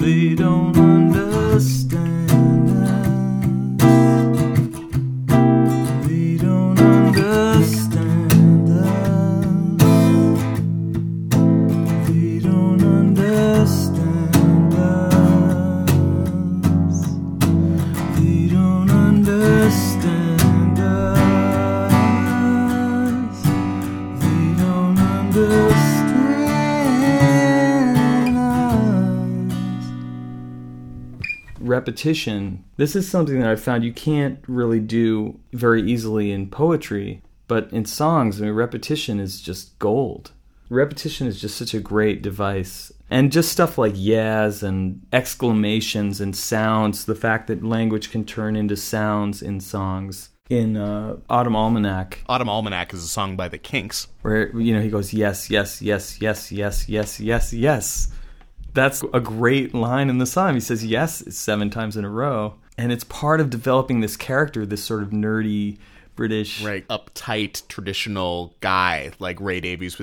They don't understand us. They don't understand us. They don't understand us. They don't understand us. They don't understand us. Repetition. This is something that I found you can't really do very easily in poetry, but in songs, I mean, repetition is just gold. Repetition is just such a great device. And just stuff like yeahs and exclamations and sounds, the fact that language can turn into sounds in songs. In Autumn Almanac. Autumn Almanac is a song by the Kinks. Where, you know, he goes, yes, yes, yes, yes, yes, yes, yes, yes. That's a great line in the song. He says yes 7 times in a row. And it's part of developing this character, this sort of nerdy British... Right, uptight, traditional guy like Ray Davies was